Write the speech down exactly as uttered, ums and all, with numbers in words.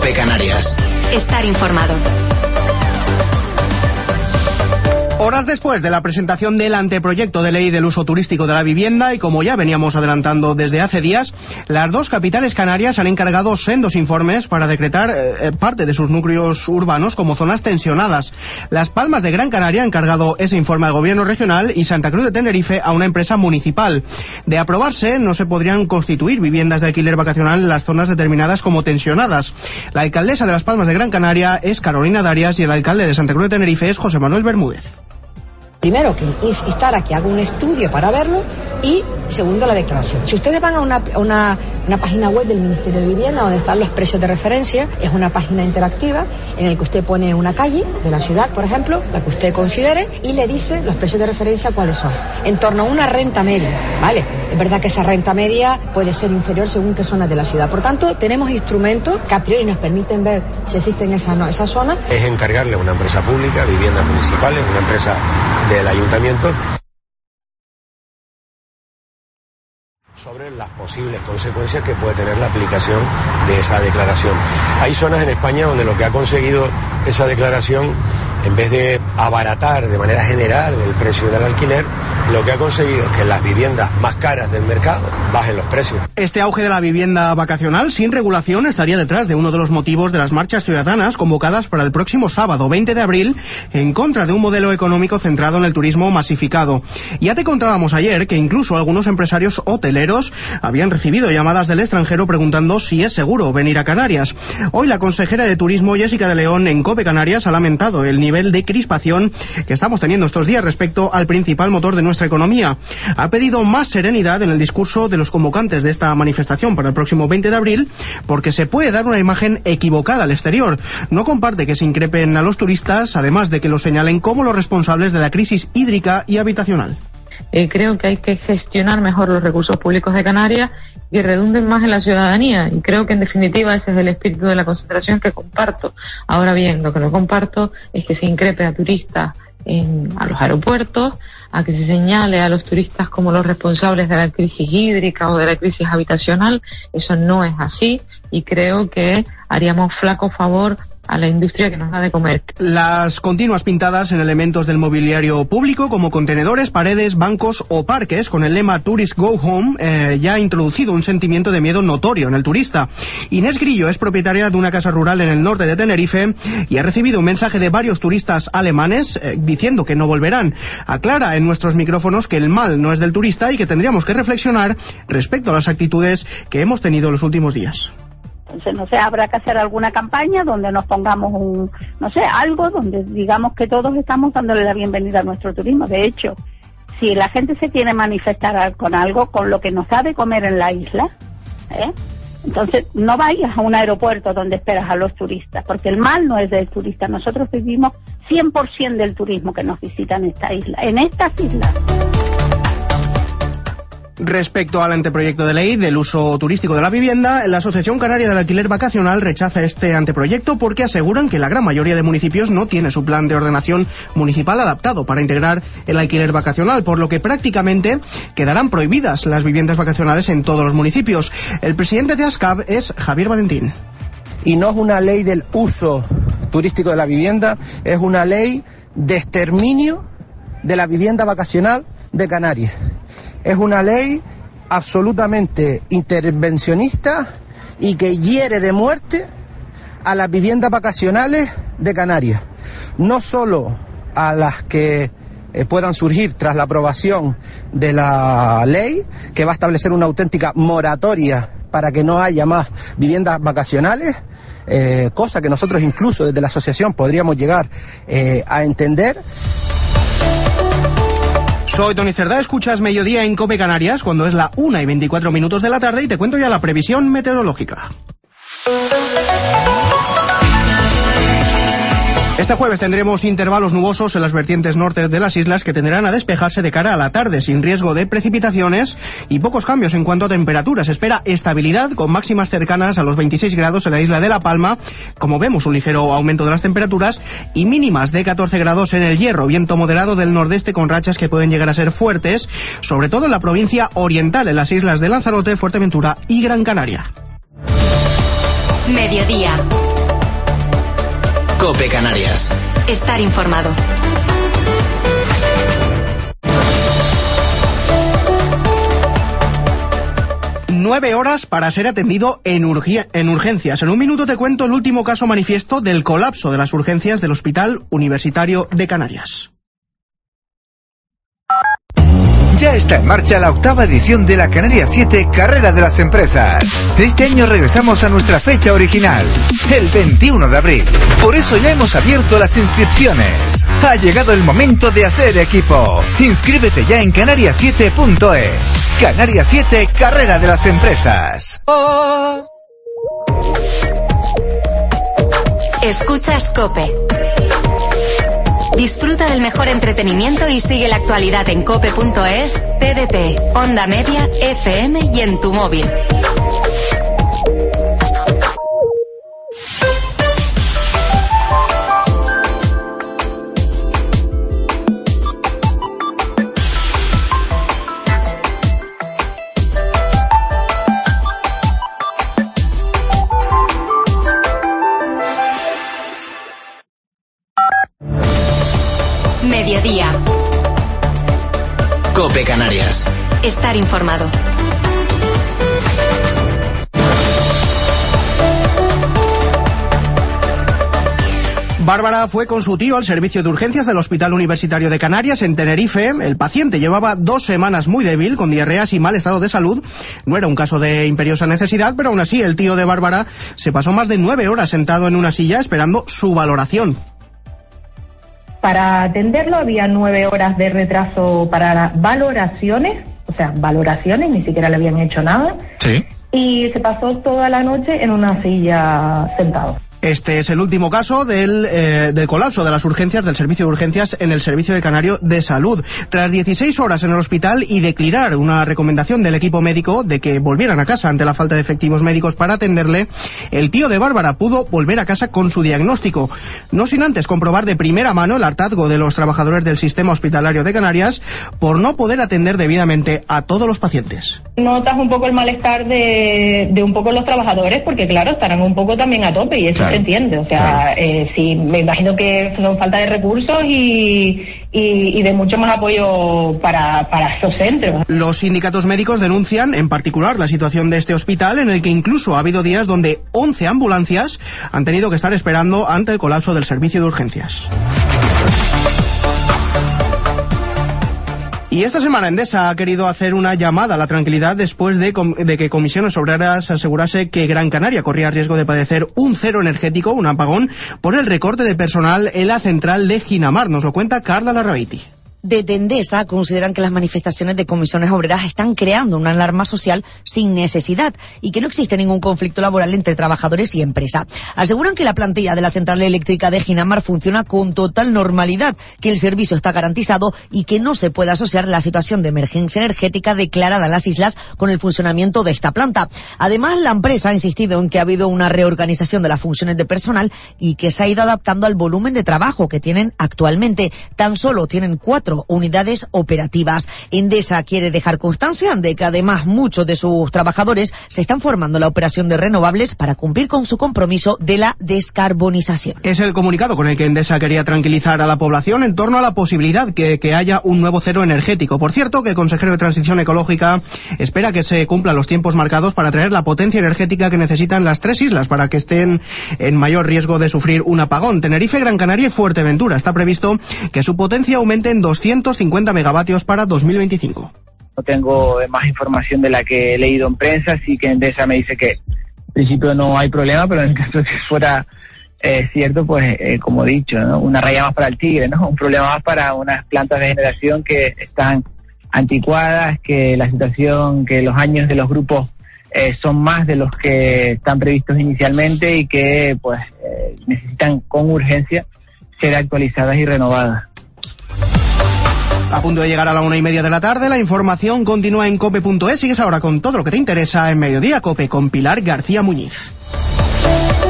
COPE Canarias. Estar informado. Horas después de la presentación del anteproyecto de ley del uso turístico de la vivienda y como ya veníamos adelantando desde hace días, las dos capitales canarias han encargado sendos informes para decretar eh, parte de sus núcleos urbanos como zonas tensionadas. Las Palmas de Gran Canaria han encargado ese informe al gobierno regional y Santa Cruz de Tenerife a una empresa municipal. De aprobarse, no se podrían constituir viviendas de alquiler vacacional en las zonas determinadas como tensionadas. La alcaldesa de Las Palmas de Gran Canaria es Carolina Darias y el alcalde de Santa Cruz de Tenerife es José Manuel Bermúdez. Primero, que instar a que haga un estudio para verlo y, segundo, la declaración. Si ustedes van a una, una, una página web del Ministerio de Vivienda donde están los precios de referencia, es una página interactiva en la que usted pone una calle de la ciudad, por ejemplo, la que usted considere, y le dice los precios de referencia cuáles son. En torno a una renta media, ¿vale? Es verdad que esa renta media puede ser inferior según qué zonas de la ciudad. Por tanto, tenemos instrumentos que a priori nos permiten ver si existen esas no, esa zonas. Es encargarle a una empresa pública, viviendas municipales, una empresa del ayuntamiento, sobre las posibles consecuencias que puede tener la aplicación de esa declaración. Hay zonas en España donde lo que ha conseguido esa declaración, en vez de abaratar de manera general el precio del alquiler, lo que ha conseguido es que las viviendas más caras del mercado bajen los precios. Este auge de la vivienda vacacional sin regulación estaría detrás de uno de los motivos de las marchas ciudadanas convocadas para el próximo sábado veinte de abril en contra de un modelo económico centrado en el turismo masificado. Ya te contábamos ayer que incluso algunos empresarios hoteleros habían recibido llamadas del extranjero preguntando si es seguro venir a Canarias. Hoy la consejera de Turismo, Jessica de León, en COPE Canarias ha lamentado el nivel de crispación que estamos teniendo estos días respecto al principal motor de nuestra economía. Ha pedido más serenidad en el discurso de los convocantes de esta manifestación para el próximo veinte de abril porque se puede dar una imagen equivocada al exterior. No comparte que se increpen a los turistas, además de que los señalen como los responsables de la crisis hídrica y habitacional. Eh, creo que hay que gestionar mejor los recursos públicos de Canarias y redunden más en la ciudadanía, y creo que en definitiva ese es el espíritu de la concentración que comparto. Ahora bien, lo que no comparto es que se increpe a turistas en, a los aeropuertos, a que se señale a los turistas como los responsables de la crisis hídrica o de la crisis habitacional. Eso no es así y creo que haríamos flaco favor a la industria que nos da de comer. Las continuas pintadas en elementos del mobiliario público como contenedores, paredes, bancos o parques con el lema Tourist Go Home eh, ya ha introducido un sentimiento de miedo notorio en el turista. Inés Grillo es propietaria de una casa rural en el norte de Tenerife y ha recibido un mensaje de varios turistas alemanes eh, diciendo que no volverán. Aclara en nuestros micrófonos que el mal no es del turista y que tendríamos que reflexionar respecto a las actitudes que hemos tenido los últimos días. Entonces, no sé, habrá que hacer alguna campaña donde nos pongamos un, no sé, algo donde digamos que todos estamos dándole la bienvenida a nuestro turismo. De hecho, si la gente se quiere manifestar con algo, con lo que nos da de comer en la isla, ¿eh? Entonces no vayas a un aeropuerto donde esperas a los turistas, porque el mal no es del turista. Nosotros vivimos cien por ciento del turismo que nos visita en esta isla, en estas islas. Respecto al anteproyecto de ley del uso turístico de la vivienda, la Asociación Canaria del Alquiler Vacacional rechaza este anteproyecto porque aseguran que la gran mayoría de municipios no tiene su plan de ordenación municipal adaptado para integrar el alquiler vacacional, por lo que prácticamente quedarán prohibidas las viviendas vacacionales en todos los municipios. El presidente de ASCAV es Javier Valentín. Y no es una ley del uso turístico de la vivienda, es una ley de exterminio de la vivienda vacacional de Canarias. Es una ley absolutamente intervencionista y que hiere de muerte a las viviendas vacacionales de Canarias. No solo a las que eh, puedan surgir tras la aprobación de la ley, que va a establecer una auténtica moratoria para que no haya más viviendas vacacionales, eh, cosa que nosotros incluso desde la asociación podríamos llegar eh, a entender. Soy Tony Cerdá, escuchas Mediodía en COPE Canarias cuando es la una y veinticuatro minutos de la tarde y te cuento ya la previsión meteorológica. Este jueves tendremos intervalos nubosos en las vertientes norte de las islas que tenderán a despejarse de cara a la tarde sin riesgo de precipitaciones y pocos cambios en cuanto a temperaturas. Se espera estabilidad con máximas cercanas a los veintiséis grados en la isla de La Palma, como vemos un ligero aumento de las temperaturas, y mínimas de catorce grados en El Hierro, viento moderado del nordeste con rachas que pueden llegar a ser fuertes, sobre todo en la provincia oriental, en las islas de Lanzarote, Fuerteventura y Gran Canaria. Mediodía. COPE Canarias. Estar informado. Nueve horas para ser atendido en, urgi- en urgencias. En un minuto te cuento el último caso manifiesto del colapso de las urgencias del Hospital Universitario de Canarias. Ya está en marcha la octava edición de la Canarias siete Carrera de las Empresas. Este año regresamos a nuestra fecha original, el veintiuno de abril. Por eso ya hemos abierto las inscripciones. Ha llegado el momento de hacer equipo. Inscríbete ya en canarias siete punto es. Canarias siete Carrera de las Empresas. Oh. Escuchas COPE. Disfruta del mejor entretenimiento y sigue la actualidad en cope punto es, T D T, Onda Media, F M y en tu móvil. Mediodía. COPE Canarias. Estar informado. Bárbara fue con su tío al servicio de urgencias del Hospital Universitario de Canarias en Tenerife. El paciente llevaba dos semanas muy débil, con diarreas y mal estado de salud. No era un caso de imperiosa necesidad, pero aún así el tío de Bárbara se pasó más de nueve horas sentado en una silla esperando su valoración. Para atenderlo había nueve horas de retraso para valoraciones, o sea, valoraciones, ni siquiera le habían hecho nada. Sí. Y se pasó toda la noche en una silla sentado. Este es el último caso del, eh, del colapso de las urgencias del servicio de urgencias en el Servicio de Canario de Salud. Tras dieciséis horas en el hospital y declinar una recomendación del equipo médico de que volvieran a casa ante la falta de efectivos médicos para atenderle, el tío de Bárbara pudo volver a casa con su diagnóstico, no sin antes comprobar de primera mano el hartazgo de los trabajadores del sistema hospitalario de Canarias por no poder atender debidamente a todos los pacientes. Notas un poco el malestar de, de un poco los trabajadores, porque claro, estarán un poco también a tope y eso claro. Se entiende, o sea, claro. eh, sí, me imagino que son falta de recursos y, y, y de mucho más apoyo para, para estos centros. Los sindicatos médicos denuncian en particular la situación de este hospital, en el que incluso ha habido días donde once ambulancias han tenido que estar esperando ante el colapso del servicio de urgencias. Y esta semana Endesa ha querido hacer una llamada a la tranquilidad después de, de que Comisiones Obreras asegurase que Gran Canaria corría riesgo de padecer un cero energético, un apagón, por el recorte de personal en la central de Ginamar. Nos lo cuenta Carla Larrabeiti. Desde Endesa consideran que las manifestaciones de comisiones obreras están creando una alarma social sin necesidad y que no existe ningún conflicto laboral entre trabajadores y empresa. Aseguran que la plantilla de la central eléctrica de Ginamar funciona con total normalidad, que el servicio está garantizado y que no se puede asociar la situación de emergencia energética declarada en las islas con el funcionamiento de esta planta. Además, la empresa ha insistido en que ha habido una reorganización de las funciones de personal y que se ha ido adaptando al volumen de trabajo que tienen actualmente. Tan solo tienen cuatro unidades operativas. Endesa quiere dejar constancia de que además muchos de sus trabajadores se están formando en la operación de renovables para cumplir con su compromiso de la descarbonización. Es el comunicado con el que Endesa quería tranquilizar a la población en torno a la posibilidad que, que haya un nuevo cero energético. Por cierto, que el consejero de Transición Ecológica espera que se cumplan los tiempos marcados para traer la potencia energética que necesitan las tres islas para que estén en mayor riesgo de sufrir un apagón. Tenerife, Gran Canaria y Fuerteventura. Está previsto que su potencia aumente en doscientos cincuenta megavatios para dos mil veinticinco. No tengo más información de la que he leído en prensa, así que Endesa me dice que en principio no hay problema, pero en el caso de que fuera eh, cierto, pues eh, como he dicho, ¿no? Una raya más para el tigre, ¿no? Un problema más para unas plantas de generación que están anticuadas, que la situación, que los años de los grupos eh, son más de los que están previstos inicialmente y que pues eh, necesitan con urgencia ser actualizadas y renovadas. A punto de llegar a la una y media de la tarde, la información continúa en cope punto es. Sigues ahora con todo lo que te interesa en Mediodía Cope con Pilar García Muñiz.